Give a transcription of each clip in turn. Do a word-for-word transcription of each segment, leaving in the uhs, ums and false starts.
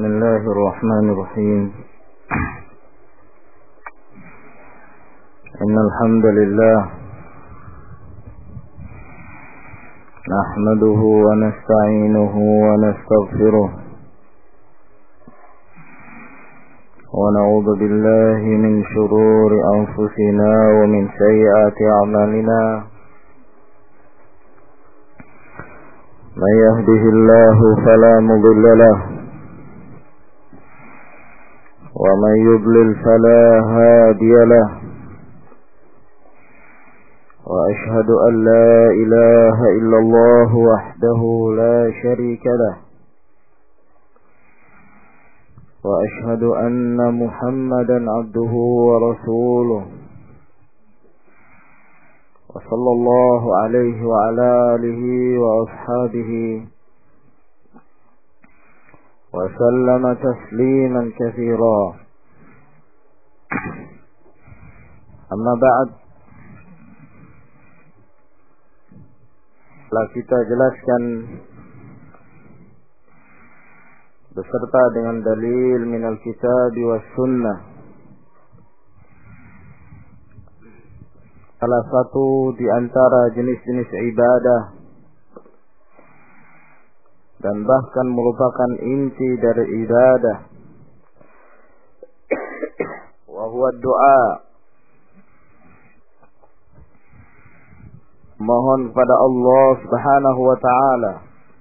بسم الله الرحمن الرحيم. إن الحمد لله نحمده ونستعينه ونستغفره ونعوذ بالله من شرور أنفسنا ومن سيئات أعمالنا. من يهده الله فلا مضل له ومن يضلل فلا هادي له. وأشهد أن لا إله إلا الله وحده لا شريك له. وأشهد أن محمدا عبده ورسوله وصلى الله عليه وعلى آله وأصحابه وسلم تسليما كثيرا. أما بعد, telah kita jelaskan beserta dengan dalil minal kitab was sunnah salah satu di antara jenis-jenis ibadah dan bahkan merupakan inti dari ibadah, wa huwa doa, mohon pada Allah Subhanahu wa taala.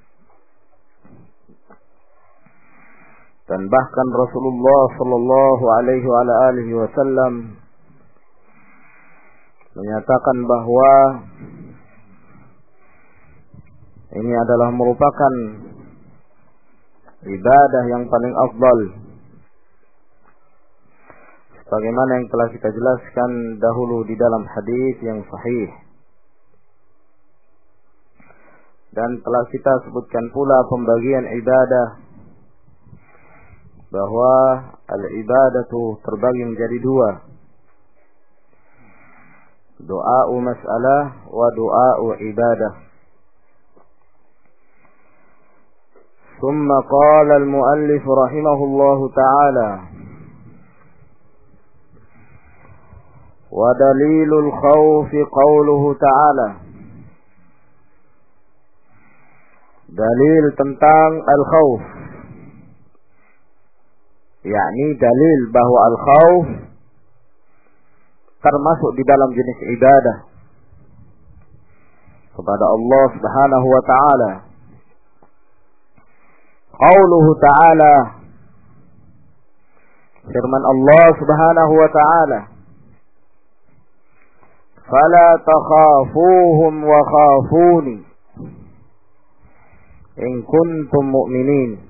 Dan bahkan Rasulullah sallallahu alaihi wa alihi wasallam menyatakan bahwa ini adalah merupakan ibadah yang paling afdal, sebagaimana yang telah kita jelaskan dahulu di dalam hadis yang sahih. Dan telah kita sebutkan pula pembagian ibadah, bahwa al-ibadatu terbagi menjadi dua, doa mas'alah wa doa ibadah. ثم قال المؤلف رحمه الله تعالى: ودليل الخوف قوله تعالى. Dalil tentang al-khawf, yakni dalil bahwa al-khawf termasuk di dalam jenis ibadah kepada Allah Subhanahu wa taala. Qauluhu ta'ala, firman Allah Subhanahu wa taala, fala takhafuhum wa khafuni in kuntum mu'minin.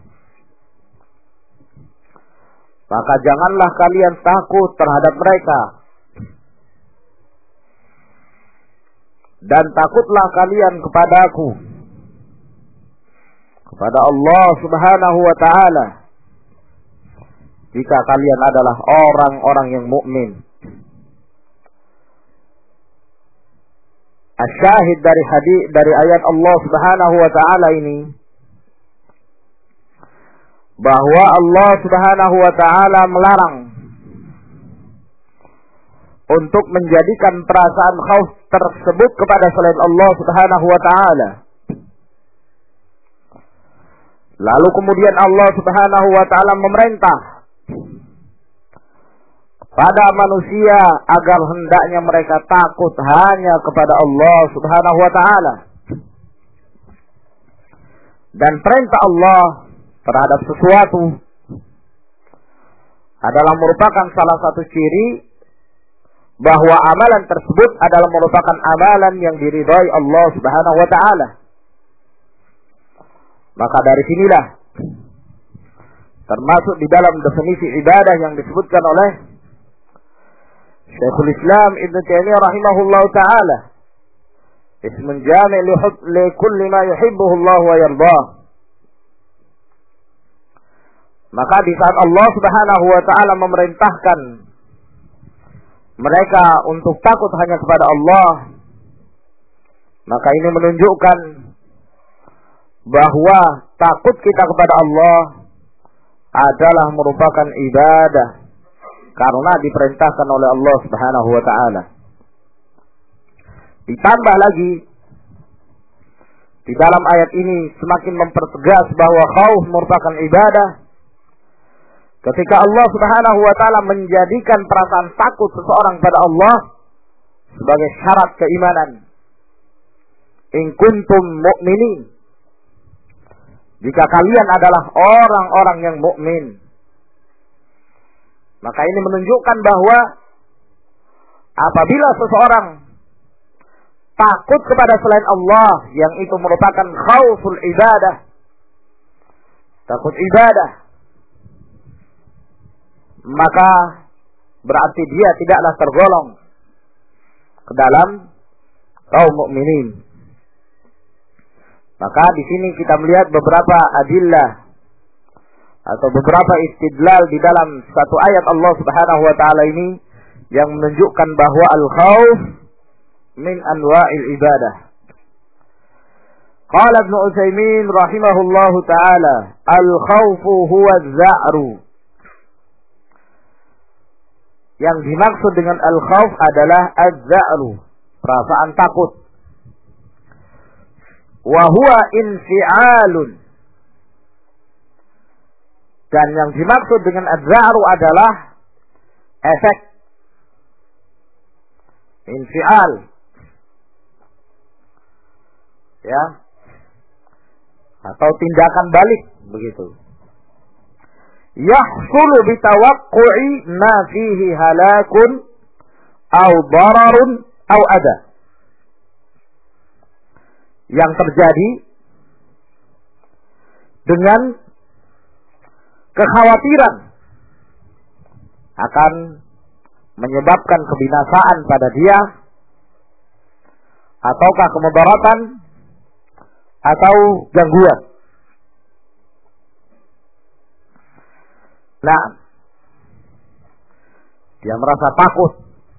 Maka janganlah kalian takut terhadap mereka, dan takutlah kalian kepadaku, kepada Allah Subhanahu wa taala, jika kalian adalah orang-orang yang mukmin. Asyahid dari hadis dari ayat Allah Subhanahu wa taala ini, bahwa Allah Subhanahu wa taala melarang untuk menjadikan perasaan khauf tersebut kepada selain Allah Subhanahu wa taala. Lalu kemudian Allah Subhanahu wa taala memerintah pada manusia agar hendaknya mereka takut hanya kepada Allah Subhanahu wa taala. Dan perintah Allah terhadap sesuatu adalah merupakan salah satu ciri bahwa amalan tersebut adalah merupakan amalan yang diridhai Allah Subhanahu wa taala. Maka dari sinilah termasuk di dalam definisi ibadah yang disebutkan oleh Syekhul Islam Ibn Taimiyah rahimahullahu taala, ismun jami' li kulli ma yuhibbuhu Allah wa yardah. Maka di saat Allah Subhanahu wa taala memerintahkan mereka untuk takut hanya kepada Allah, maka ini menunjukkan bahwa takut kita kepada Allah adalah merupakan ibadah karena diperintahkan oleh Allah Subhanahu wa taala. Ditambah lagi di dalam ayat ini semakin mempertegas bahwa khauf merupakan ibadah ketika Allah Subhanahu wa taala menjadikan perasaan takut seseorang pada Allah sebagai syarat keimanan. In kuntum mu'minin, jika kalian adalah orang-orang yang mukmin. Maka ini menunjukkan bahwa apabila seseorang takut kepada selain Allah, yang itu merupakan khauful ibadah, takut ibadah, maka berarti dia tidaklah tergolong ke dalam kaum mukminin. Maka di sini kita melihat beberapa adillah atau beberapa istidlal di dalam satu ayat Allah Subhanahu wa taala ini yang menunjukkan bahwa al-khauf min anwa'il ibadah. Qala Ibnu Utsaimin rahimahullahu taala, al-khaufu huwa az-za'ru. Yang dimaksud dengan al-khauf adalah az-za'ru, perasaan takut. Wa huwa infi'alun. Dan yang dimaksud dengan az-za'ru adalah efek infi'al. Ya. Atau tindakan balik begitu. Yahsulu bitawaqqu'i ma fihi halakun au dararun au adha. Yang terjadi dengan kekhawatiran akan menyebabkan kebinasaan pada dia, ataukah kemudaratan atau gangguan. Nah, dia merasa takut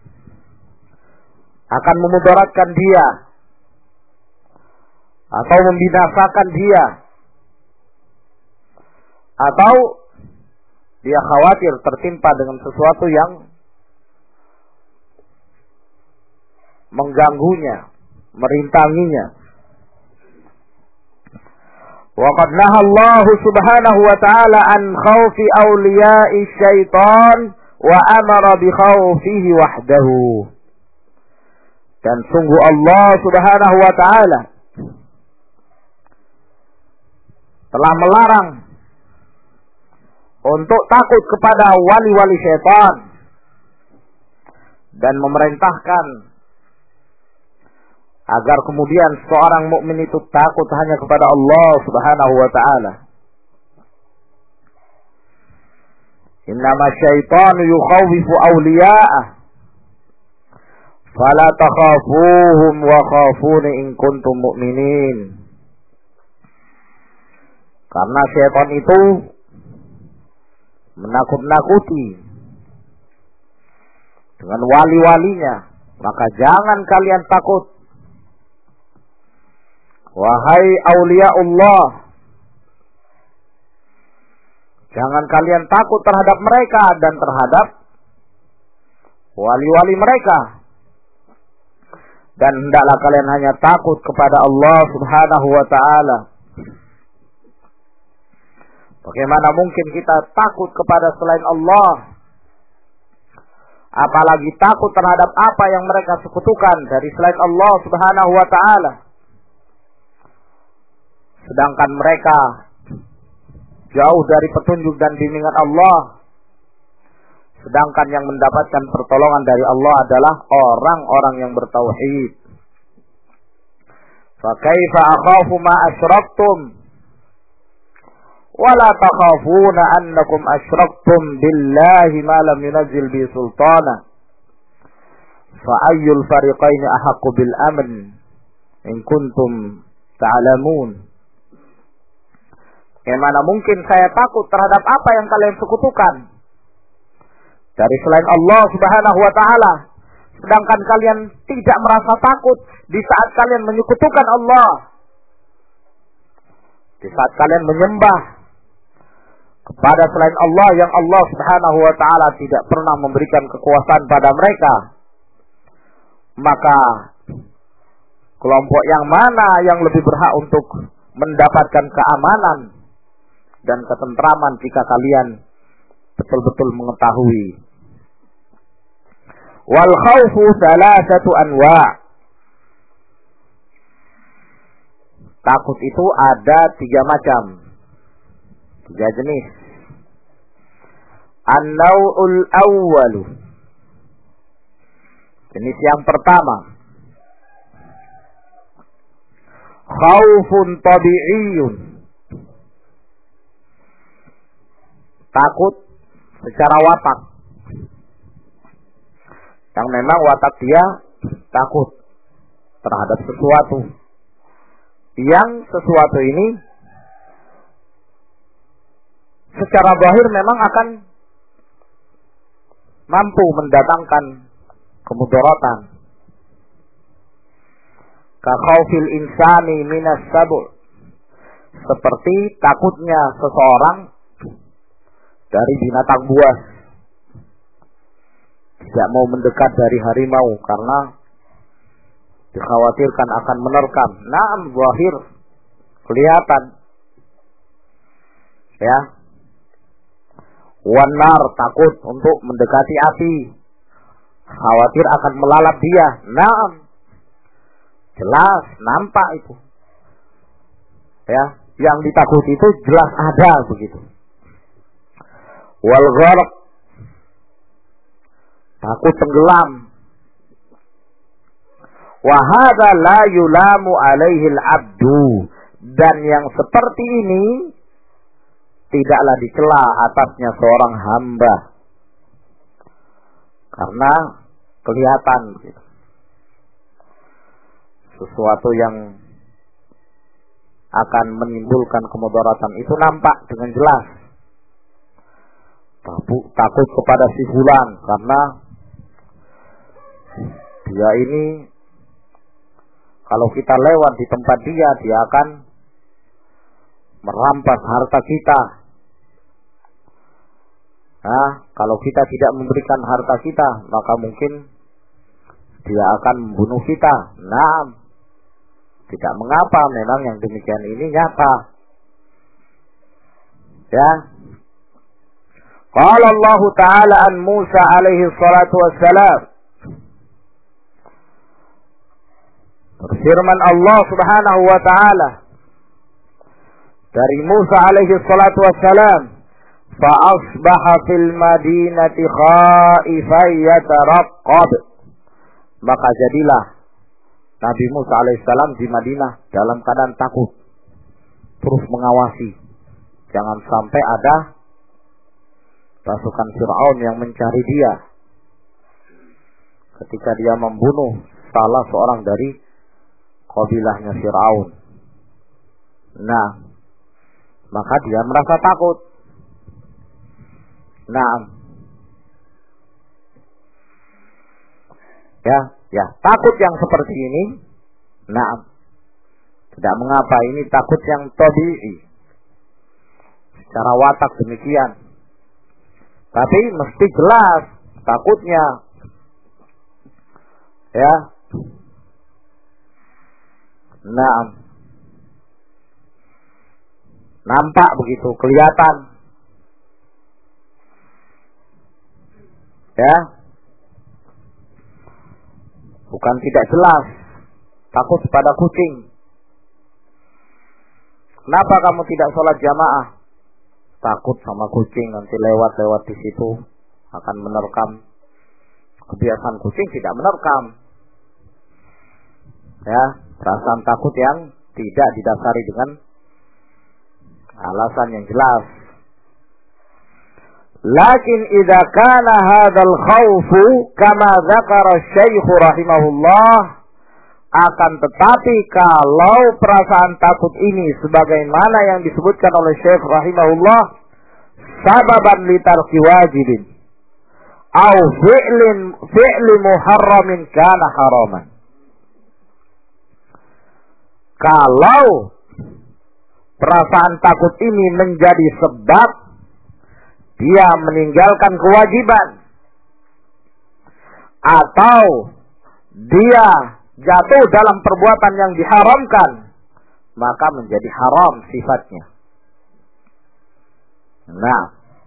akan memudaratkan dia atau membinasakan dia, atau dia khawatir tertimpa dengan sesuatu yang mengganggunya, merintanginya. Wa qad naha Allah Subhanahu wa ta'ala an khaufi awliya'i syaitan wa amara bi khaufihi wahdahu. Dan sungguh Allah Subhanahu wa ta'ala telah melarang untuk takut kepada wali-wali syaitan dan memerintahkan agar kemudian seorang mukmin itu takut hanya kepada Allah Subhanahu wa taala. Innama syaitanu yukhawifu awliya'ah fala takhafuhum wa khafuni in kuntum mu'minin. Karena syaitan itu menakut-nakuti dengan wali-walinya, maka jangan kalian takut. Wahai auliaullah, jangan kalian takut terhadap mereka dan terhadap wali-wali mereka. Dan hendaklah kalian hanya takut kepada Allah Subhanahu wa ta'ala. Bagaimana mungkin kita takut kepada selain Allah, apalagi takut terhadap apa yang mereka sekutukan dari selain Allah Subhanahu wa ta'ala. Sedangkan mereka jauh dari petunjuk dan bimbingan Allah. Sedangkan yang mendapatkan pertolongan dari Allah adalah orang-orang yang bertauhid. Fa kaifa akhafu ma asyraktum wa la takhafuna annakum asyraktum billahi ma lam yunzil bi sultana. Fa ayyul fariqaini ahaqqu bil amn in kuntum ta'lamun. Bagaimana mungkin saya takut terhadap apa yang kalian sekutukan dari selain Allah Subhanahu wa ta'ala, sedangkan kalian tidak merasa takut di saat kalian menyekutukan Allah, di saat kalian menyembah kepada selain Allah yang Allah Subhanahu wa taala tidak pernah memberikan kekuasaan pada mereka, maka kelompok yang mana yang lebih berhak untuk mendapatkan keamanan dan ketentraman jika kalian betul-betul mengetahui. Wal khawfu thalathatu anwa'. Takut itu ada tiga macam, tiga jenis. An-naw'ul awwalu. Jenis yang pertama, khawfun tabi'iyyun. Takut secara watak. Yang memang watak dia takut terhadap sesuatu. Yang sesuatu ini secara zahir memang akan mampu mendatangkan kemudaratan. Ka khaufil insani minas sabur. Seperti takutnya seseorang dari binatang buas. Tidak mau mendekat dari harimau karena dikhawatirkan akan menerkam. Naam, zahir, kelihatan. Ya. Wanar, takut untuk mendekati api. Khawatir akan melalap dia. Naam. Jelas, nampak itu. Ya, yang ditakuti itu jelas ada begitu. Wal gharq, takut tenggelam. Wa hadza la yulamu alaihi al-'abdu, dan yang seperti ini tidaklah dicela atasnya seorang hamba karena kelihatan gitu. Sesuatu yang akan menimbulkan kemudaratan itu nampak dengan jelas. Takut kepada si fulan karena dia ini kalau kita lewat di tempat dia, dia akan merampas harta kita. Nah, kalau kita tidak memberikan harta kita, maka mungkin dia akan membunuh kita. Nah, tidak mengapa, memang yang demikian ini nyata. Ya. Qala Allah Ta'ala an Musa alaihi salatu wassalam. Firman Allah Subhanahu wa taala dari Musa alaihi salatu wassalam, fa asbaha fil madinati khaifan yataraqqab. Maka jadilah Nabi Musa alaihissalam di Madinah dalam keadaan takut, terus mengawasi jangan sampai ada pasukan Fir'aun yang mencari dia ketika dia membunuh salah seorang dari kabilahnya Fir'aun. Nah, maka dia merasa takut. Nah, ya, ya, takut yang seperti ini, nah, tidak mengapa, ini takut yang tabi'i, secara watak demikian. Tapi mesti jelas takutnya, ya. Nah, nampak begitu, kelihatan, ya. Bukan tidak jelas, takut pada kucing. Kenapa kamu tidak sholat jamaah? Takut sama kucing, nanti lewat-lewat di situ akan menerkam. Kebiasaan kucing tidak menerkam. Ya, perasaan takut yang tidak didasari dengan alasan yang jelas. Lakin idza kana hadzal khaufu kama dzakara Syekh rahimahullah, akan tetapi kalau perasaan takut ini sebagaimana yang disebutkan oleh Syekh rahimahullah, sababan li tarki wajibin au fi'lin fi'li muharramin kana haraman. Kalau perasaan takut ini menjadi sebab dia meninggalkan kewajiban, atau dia jatuh dalam perbuatan yang diharamkan, maka menjadi haram sifatnya. Nah,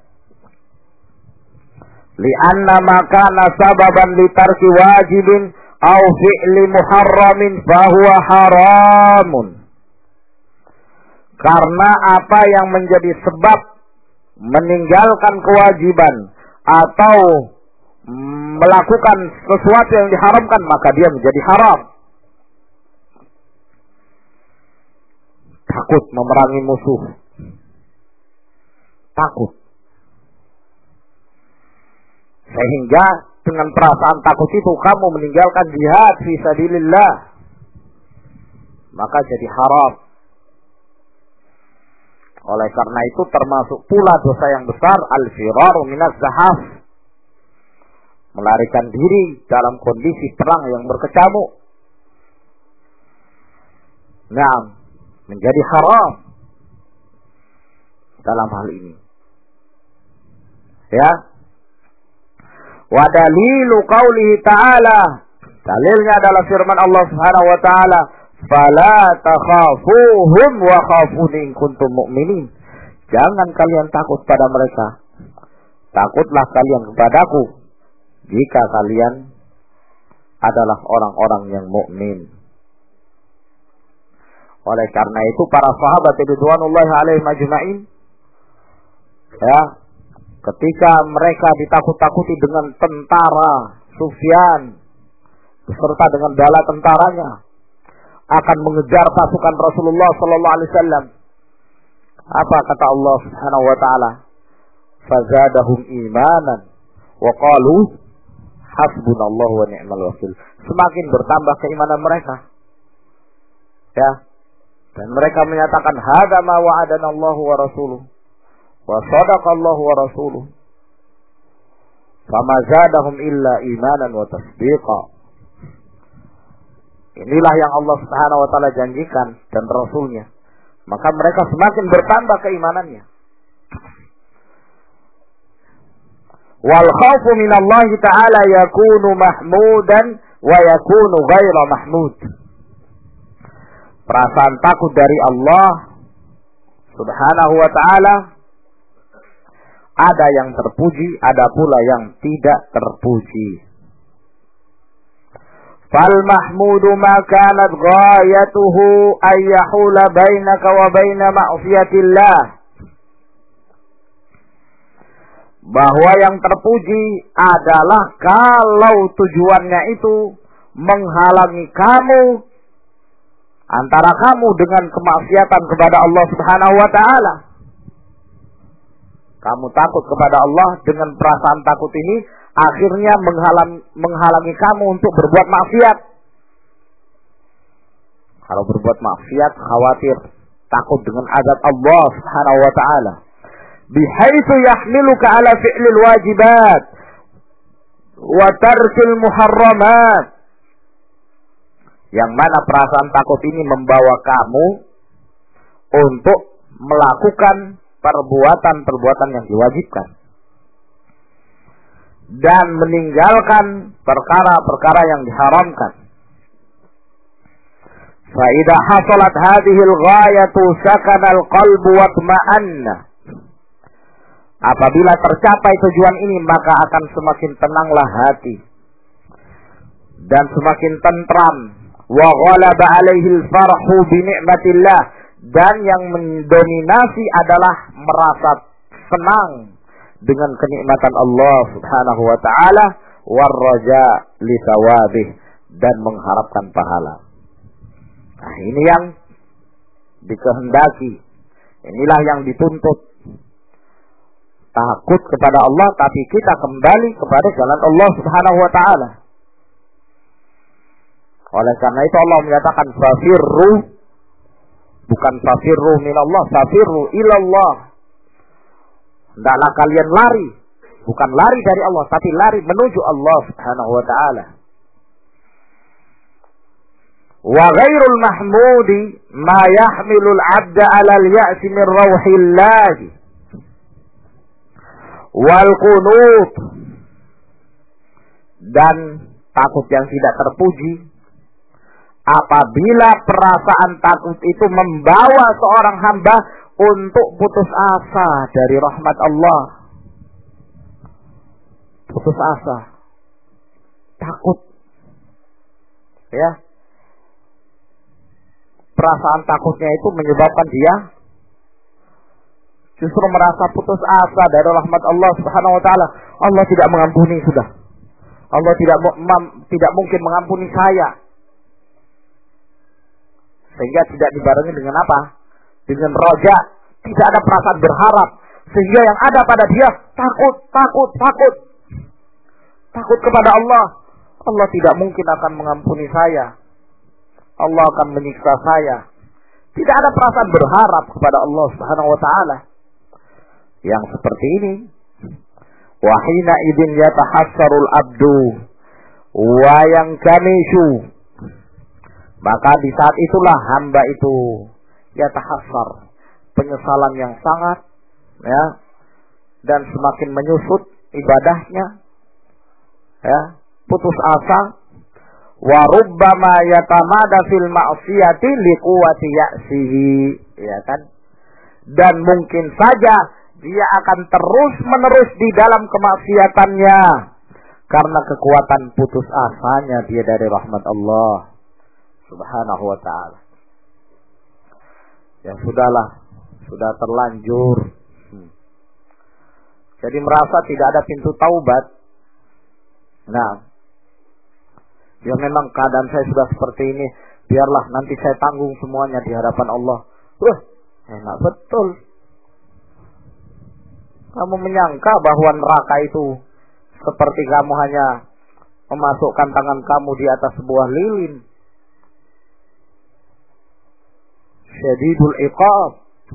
li'anna ma kana sababan li tarki wajibin aw fi'li muharramin fahuwa haramun. Karena apa yang menjadi sebab meninggalkan kewajiban atau melakukan sesuatu yang diharamkan, maka dia menjadi haram. Takut memerangi musuh, takut, sehingga dengan perasaan takut itu kamu meninggalkan jihad fi sabilillah, maka jadi haram. Oleh karena itu termasuk pula dosa yang besar al-firaru minaz zahaf, melarikan diri dalam kondisi perang yang berkecamuk. Nah, menjadi haram dalam hal ini. Ya. Wa dalilu qaulihi ta'ala, dalilnya adalah firman Allah Subhanahu wa taala, "Fala takhafuhum wa khafuni in kuntum mu'minin." Jangan kalian takut pada mereka, takutlah kalian kepadaku jika kalian adalah orang-orang yang mukmin. Oleh karena itu para sahabat ridwanullahi alaihim ajma'in, ya, ketika mereka ditakut-takuti dengan tentara Sufyan beserta dengan bala tentaranya akan mengejar pasukan Rasulullah sallallahu alaihi wasallam, apa kata Allah Subhanahu wa taala? Fazadahum imanan wa qalu hasbunallahu wa ni'mal wakil. Semakin bertambah keimanan mereka. Ya. Dan mereka menyatakan hadza ma wa'adana Allahu wa rasuluhu wa sadaqallahu wa rasuluhu. Fama zadahum illa imanan wa tasdiqa. Inilah yang Allah Subhanahu wa taala janjikan dan rasulnya. Maka mereka semakin bertambah keimanannya. Wal khaufu minallahi ta'ala yakunu mahmudan wa yakunu ghaira mahmud. Perasaan takut dari Allah Subhanahu wa ta'ala ada yang terpuji, ada pula yang tidak terpuji. Fal mahmudu ma kanat ghayatuhu ay yahula bainaka wa baina ma'siyatillah. Bahwa yang terpuji adalah kalau tujuannya itu menghalangi kamu, antara kamu dengan kemaksiatan kepada Allah Subhanahu wa ta'ala. Kamu takut kepada Allah, dengan perasaan takut ini akhirnya menghalang, menghalangi kamu untuk berbuat maksiat. Kalau berbuat maksiat khawatir, takut dengan azab Allah Subhanahu wa ta'ala. Bihaitsu yahmiluka ala fi'lil wajibat wa tarkil muharramat. Yang mana perasaan takut ini membawa kamu untuk melakukan perbuatan-perbuatan yang diwajibkan dan meninggalkan perkara-perkara yang diharamkan. Fa idza hasalat hadhihi al-ghayatu sakana al-qalbu wa tma'anna. Apabila tercapai tujuan ini, maka akan semakin tenanglah hati dan semakin tentram. Wa ghalaba alaihi al-farhu bi ni'matillah, dan yang mendominasi adalah merasa senang dengan kenikmatan Allah Subhanahu wa taala, war raja li thawabih, dan mengharapkan pahala. Nah, ini yang dikehendaki. Inilah yang dituntut. Takut kepada Allah, tapi kita kembali kepada jalan Allah Subhanahu wa taala. Oleh karena itu Allah menyatakan fafirru, bukan fafirru minallah, fafirru ilallah. Hendaklah kalian lari, bukan lari dari Allah, tapi lari menuju Allah Subhanahu wa taala. Wa ghairul mahmudi ma yahmilul 'abda 'ala al-ya'si min rauhillah wal qunut, dan takut yang tidak terpuji. Apabila perasaan takut itu membawa seorang hamba untuk putus asa dari rahmat Allah. Putus asa. Takut. Ya. Perasaan takutnya itu menyebabkan dia justru merasa putus asa dari rahmat Allah Subhanahu wa taala. Allah tidak mengampuni sudah. Allah tidak tidak mungkin mengampuni saya. Sehingga tidak dibarengi dengan apa? Dengan roja, tidak ada perasaan berharap. Sehingga yang ada pada dia takut, takut, takut. Takut kepada Allah. Allah tidak mungkin akan mengampuni saya. Allah akan menyiksa saya. Tidak ada perasaan berharap kepada Allah Subhanahu wa taala. Yang seperti ini, wa hina idzin yatahassarul abdu wa yankanishu, maka di saat itulah hamba itu yatahassar, penyesalan yang sangat, ya, dan semakin menyusut ibadahnya, ya, putus asa. Wa rubbama yatamada fil ma'siyati liquwati ya'sihi, ya kan? Dan mungkin saja dia akan terus-menerus di dalam kemaksiatannya karena kekuatan putus asanya dia dari rahmat Allah Subhanahu wa ta'ala. Ya sudahlah, sudah terlanjur. Hmm. Jadi merasa tidak ada pintu taubat. Nah, ya memang keadaan saya sudah seperti ini, biarlah nanti saya tanggung semuanya di hadapan Allah. Wah, enak betul. Kamu menyangka bahwa neraka itu seperti kamu hanya memasukkan tangan kamu di atas sebuah lilin. Syadidul iqab.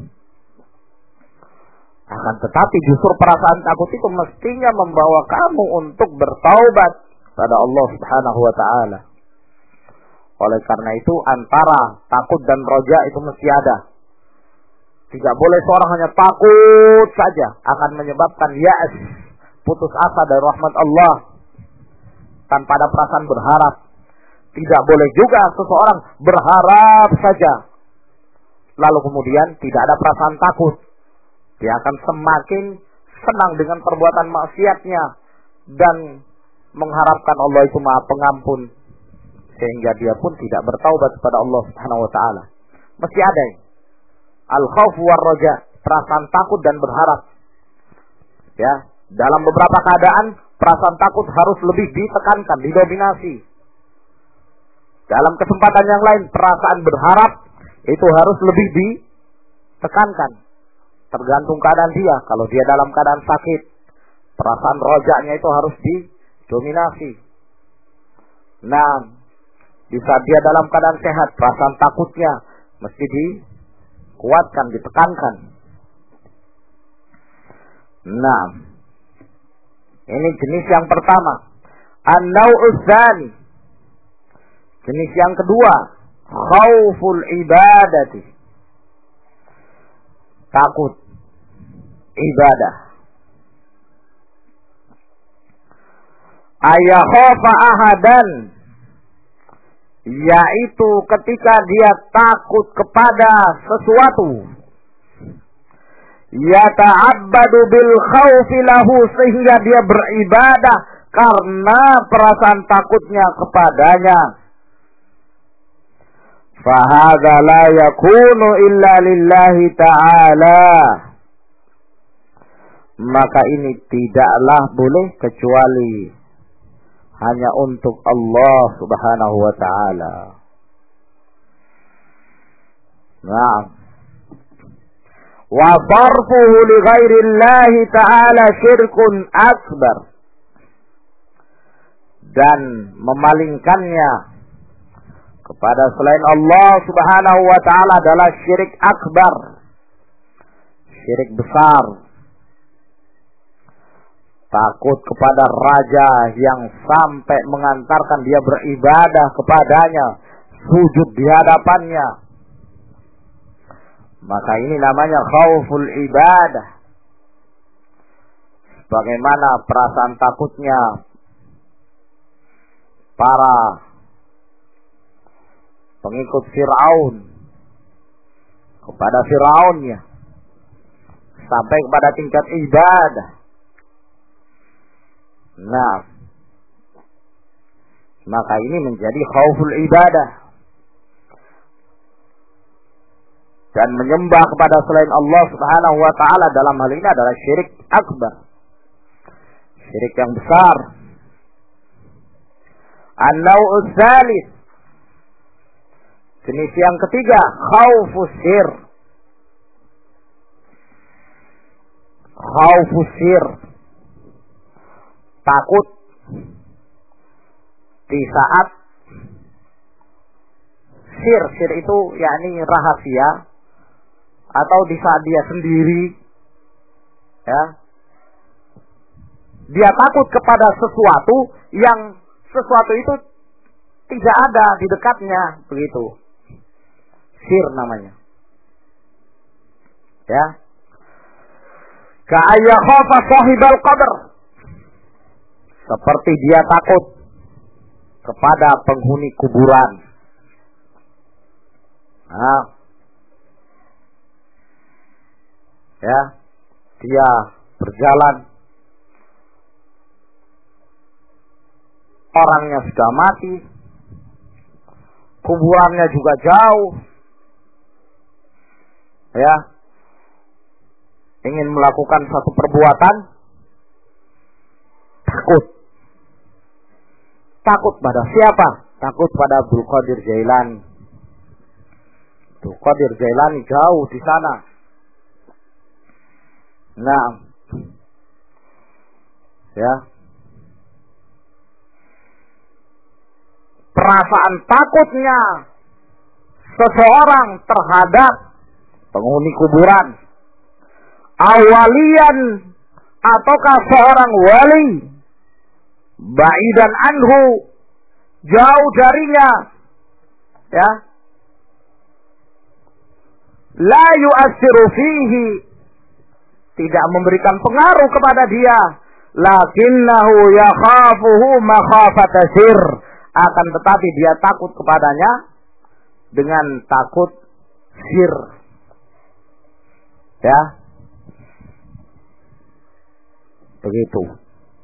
Akan tetapi justru perasaan takut itu mestinya membawa kamu untuk bertaubat pada Allah Subhanahu wa taala. Oleh karena itu antara takut dan roja itu mesti ada. Tidak boleh seorang hanya takut saja, akan menyebabkan ya'as, putus asa dari rahmat Allah tanpa ada perasaan berharap. Tidak boleh juga seseorang berharap saja lalu kemudian tidak ada perasaan takut. Dia akan semakin senang dengan perbuatan maksiatnya dan mengharapkan Allah itu Maha Pengampun, sehingga dia pun tidak bertaubat kepada Allah Subhanahu wa taala. Mesti ada ini. Al-khauf war raja, perasaan takut dan berharap. Ya, dalam beberapa keadaan perasaan takut harus lebih ditekankan, didominasi. Dalam kesempatan yang lain perasaan berharap itu harus lebih ditekankan. Tergantung keadaan dia. Kalau dia dalam keadaan sakit, perasaan rojanya itu harus didominasi. Nah, di saat dia dalam keadaan sehat, perasaan takutnya mesti dikuatkan, ditekankan. Nah, ini jenis yang pertama. An-naw'us tsani. Jenis yang kedua, khauful ibadati. Takut ibadah. Ayakhafa ahadan, yaitu ketika dia takut kepada sesuatu, yata'abbadu bil khaufi lahu, sehingga dia beribadah karena perasaan takutnya kepadanya. Fahadha la yakunu illa lillahi ta'ala, maka ini tidaklah boleh kecuali hanya untuk Allah Subhanahu wa ta'ala. Nah, wa sarfuhu li ghairillahi ta'ala syirkun akbar, dan memalingkannya kepada selain Allah Subhanahu wa ta'ala adalah syirik akbar, syirik besar. Takut kepada raja yang sampai mengantarkan dia beribadah kepadanya, sujud di hadapannya, maka ini namanya khauful ibadah. bagaimana perasaan takutnya para pengikut Fir'aun kepada Fir'aunnya sampai kepada tingkat ibadah. Nah, maka ini menjadi khauful ibadah. Dan menyembah kepada selain Allah Subhanahu wa ta'ala dalam hal ini adalah syirik akbar, syirik yang besar. An-naw'us tsalits, jenis yang ketiga, khaufus sir. Khaufus sir, takut di saat sir, sir itu yakni rahasia, atau di saat dia sendiri, ya, dia takut kepada sesuatu yang sesuatu itu tidak ada di dekatnya, begitu. Sir namanya. Ya. Ka'ayya khafa sahibal qabr. Seperti dia takut kepada penghuni kuburan. Nah. Ya. Dia berjalan, orangnya sudah mati, kuburannya juga jauh, ya, ingin melakukan satu perbuatan, takut. Takut pada siapa? Takut pada Abdul Qadir Jailani. Abdul Qadir Jailani jauh di sana. Nah, ya, perasaan takutnya seseorang terhadap penghuni kuburan, awalian ataukah seorang wali, ba'idan anhu, jauh darinya, ya, la yu'assiru fihi, tidak memberikan pengaruh kepada dia, lakinnahu yakhafuhu makhafata sir, akan tetapi dia takut kepadanya dengan takut sir. Ya. Begitu.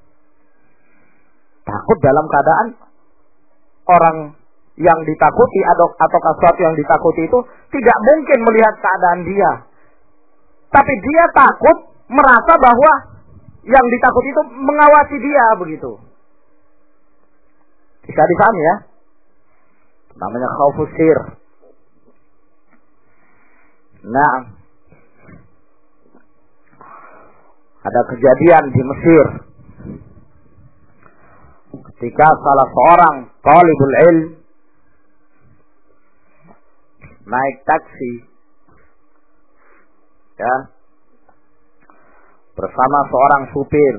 Takut dalam keadaan orang yang ditakuti atau ataukah sesuatu yang ditakuti itu tidak mungkin melihat keadaan dia. Tapi dia takut merasa bahwa yang ditakuti itu mengawasi dia, begitu. Bisa dipahami ya? Namanya khaufus sir. Nah, ada kejadian di Mesir ketika salah seorang talibul ilm naik taksi, ya, bersama seorang supir.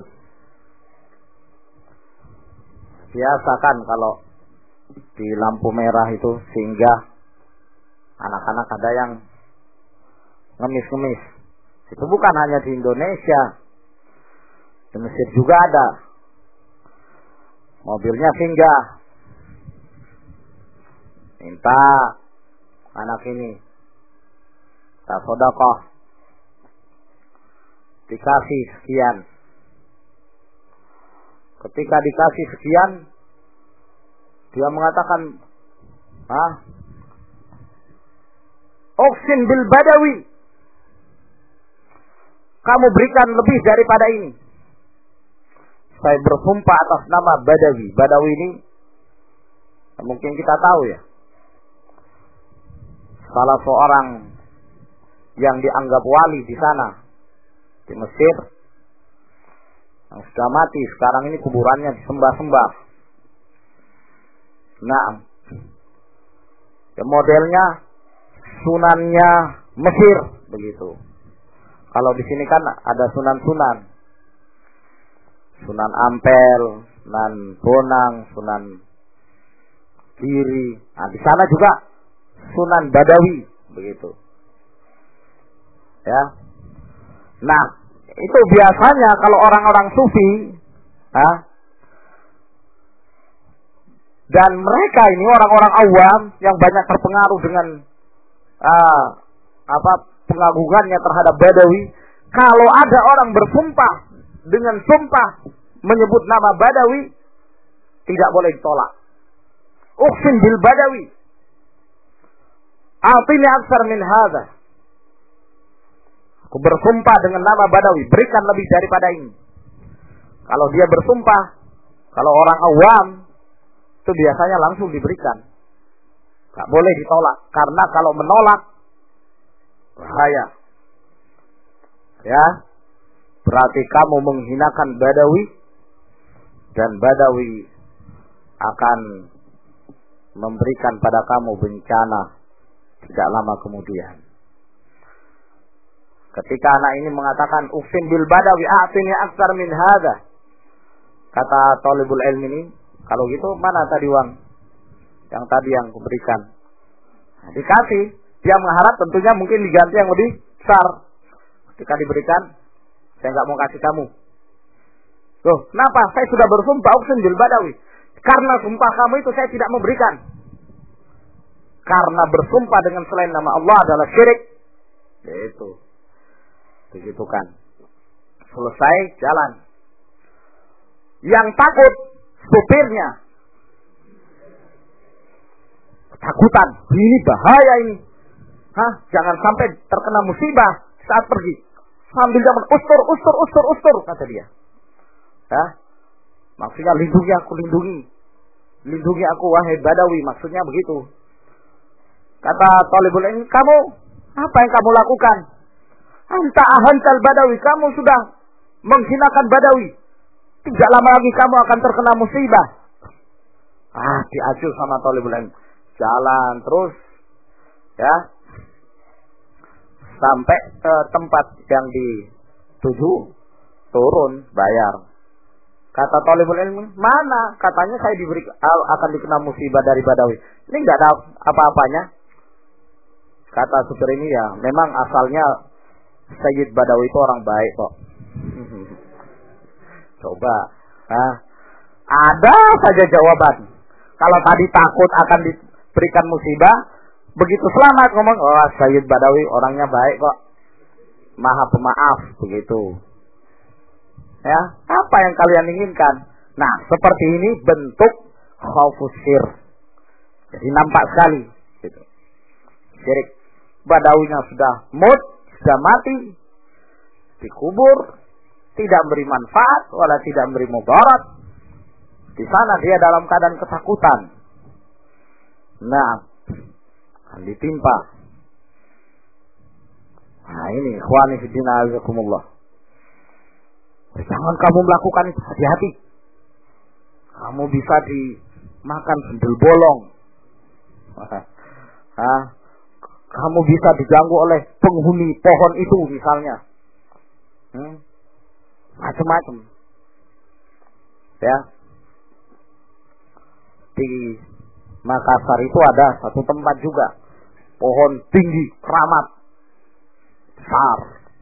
Biasa kan kalau di lampu merah itu singgah, anak-anak ada yang ngemis-ngemis. Itu bukan hanya di Indonesia, di Mesir juga ada. Mobilnya singgah, minta anak ini tak sedekah, dikasih sekian. Ketika dikasih sekian, dia mengatakan, ah, Uksin bil Badawi, kamu berikan lebih daripada ini. Saya bersumpah atas nama Badawi. Badawi ini mungkin kita tahu ya, salah seorang yang dianggap wali di sana, di Mesir, yang sudah mati, sekarang ini kuburannya disembah-sembah. Nah, ya modelnya sunannya Mesir, begitu. Kalau di sini kan ada sunan-sunan, Sunan Ampel, Sunan Bonang, Sunan Giri. Nah, di sana juga Sunan Badawi, begitu. Ya. Nah, Itu biasanya kalau orang-orang sufi, ha? Dan mereka ini orang-orang awam yang banyak terpengaruh dengan uh, apa pengagungannya terhadap Badawi. Kalau ada orang bersumpah dengan sumpah menyebut nama Badawi, tidak boleh ditolak. Uqsim bil Badawi, a'tini aktsar min hadza. Aku bersumpah dengan nama Badawi, berikan lebih daripada ini. Kalau dia bersumpah, kalau orang awam itu biasanya langsung diberikan. Gak boleh ditolak, karena kalau menolak bahaya. Ya, berarti kamu menghinakan Badawi, dan Badawi akan memberikan pada kamu bencana tidak lama kemudian. Ketika anak ini mengatakan Uqsim bil Badawi a'tini aktsar min hadza, kata talibul ilm ini, kalau gitu mana tadi uang yang tadi yang kuberikan? Nah, dikasih, dia mengharap tentunya mungkin diganti yang lebih besar. Ketika diberikan, saya nggak mau kasih kamu. Loh, kenapa? Saya sudah bersumpah Uqsim bil Badawi. Karena sumpah kamu itu saya tidak memberikan. Karena bersumpah dengan selain nama Allah adalah syirik. Yaitu. Begitu kan. Selesai, jalan. Yang takut, supirnya. Ketakutan. Ini bahaya ini. Hah? Jangan sampai terkena musibah saat pergi. Sambil jalan, ustur, ustur, ustur, ustur, kata dia. Hah? Maksudnya lindungi aku, lindungi. Lindungi aku, wahai Badawi. Maksudnya begitu. Kata talibul ilmi, kamu, apa yang kamu lakukan? Anta ahantal Badawi. Kamu sudah menghinakan Badawi. Tidak lama lagi kamu akan terkena musibah. Ah, diacuh sama talibul ilmi. Jalan terus. Ya. Sampai ke tempat yang dituju. Turun, bayar. Kata talibul ilmi, mana? Katanya saya diberi akan dikena musibah dari Badawi. Ini enggak ada apa-apanya. Kata supir ini, ya, memang asalnya Sayyid Badawi itu orang baik kok. Coba, nah, ada saja jawaban. Kalau tadi takut akan diberikan musibah, begitu selamat ngomong, oh Sayyid Badawi orangnya baik kok, maha pemaaf, begitu. Ya, apa yang kalian inginkan? Nah, seperti ini bentuk khaufus sir. Jadi nampak sekali, gitu. Syirik. Badawinya sudah mut, sudah mati, dikubur, tidak beri manfaat, wala tidak beri mudarat. Di sana dia dalam keadaan ketakutan. Nah, akan ditimpa. Nah ini, ikhwani fiddin azakumullah. Jangan kamu melakukan itu, hati-hati. Kamu bisa dimakan sendal bolong. Hah? Kamu bisa diganggu oleh penghuni pohon itu misalnya. Hmm? Macam-macam. Ya. Di Makassar itu ada satu tempat juga. Pohon tinggi, keramat. Besar.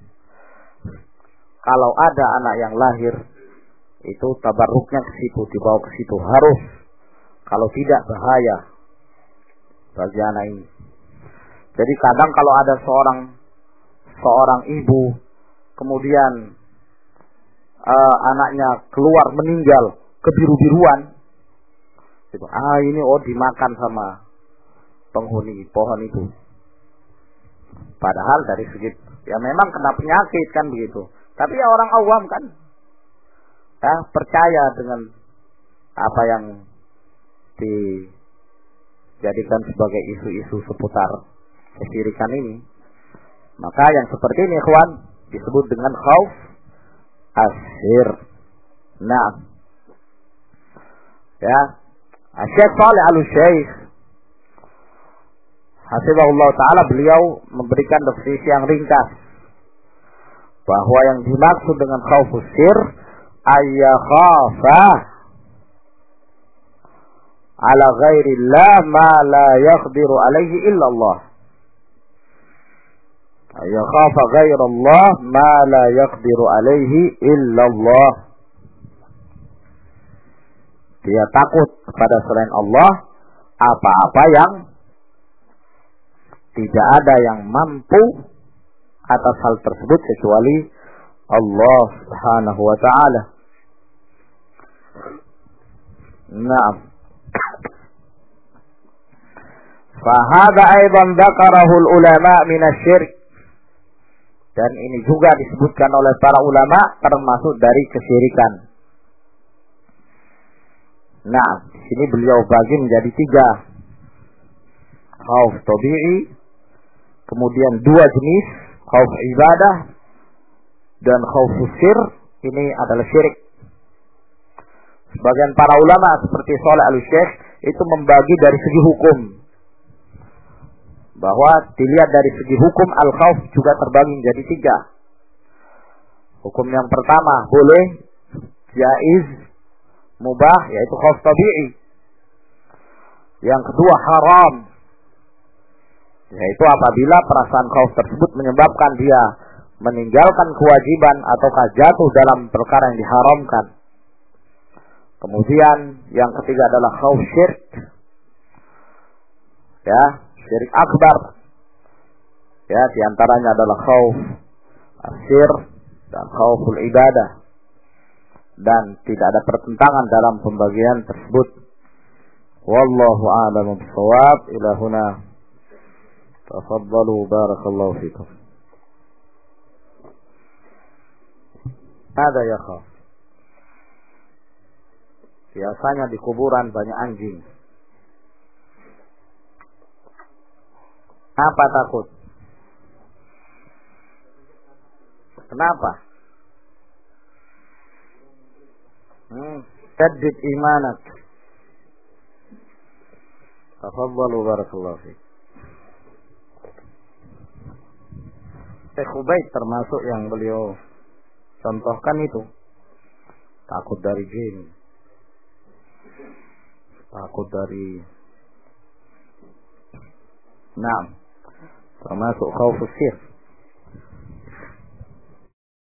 Kalau ada anak yang lahir, itu tabarruknya ke situ, dibawa ke situ. Harus. Kalau tidak, bahaya bagi anak ini. Jadi kadang kalau ada seorang seorang ibu, kemudian uh, anaknya keluar meninggal, kebiru-biruan, gitu. Ah ini oh dimakan sama penghuni pohon itu. Padahal dari segi, ya memang kena penyakit kan begitu. Tapi ya orang awam kan, ya percaya dengan apa yang dijadikan sebagai isu-isu seputar kesyirikan ini. Maka yang seperti ini, ikhwan, disebut dengan khauf asyir. Nah, ya, Syekh Shalih Al-Utsaimin hafizahullah taala, beliau memberikan definisi yang ringkas bahwa yang dimaksud dengan khaufus sir ayyakhafa ala ghairillah ma la yaqdiru alaihi illallah. Yakhafa ghairallah ma la yaqdiru alaihi illallah. Dia takut kepada selain Allah apa-apa yang tidak ada yang mampu atas hal tersebut kecuali Allah Subhanahu wa taala. Naam. Fahada aidan dzakarahu ulama min asy-syirk. Dan ini juga disebutkan oleh para ulama termasuk dari kesyirikan. Nah, di sini beliau bagi menjadi tiga. Khauf tabi'i, kemudian dua jenis, khauf ibadah dan khauf sir. Ini adalah syirik. Sebagian para ulama seperti Shalih Al-Syekh itu membagi dari segi hukum, bahwa dilihat dari segi hukum al-khauf juga terbagi menjadi tiga. Hukum yang pertama boleh, jaiz, mubah, yaitu khauf tabi'i. Yang kedua haram, yaitu apabila perasaan khauf tersebut menyebabkan dia meninggalkan kewajiban ataukah jatuh dalam perkara yang diharamkan. Kemudian yang ketiga adalah khauf syirik, ya, syirik akbar. Ya, diantaranya adalah khauf asir dan khauful ibadah. Dan tidak ada pertentangan dalam pembagian tersebut. Wallahu a'lam bishawab. Ila huna. Tafaddalu barakallahu fikum. Ada ya khaf. Biasanya di kuburan banyak anjing. Apa takut? Kenapa? Hmm, tajdid imanak. Tafadhalu barakallahu fiik. Syekh Ubaid termasuk yang beliau contohkan itu. Takut dari jin. Takut dari Naam, termasuk khaufus sir.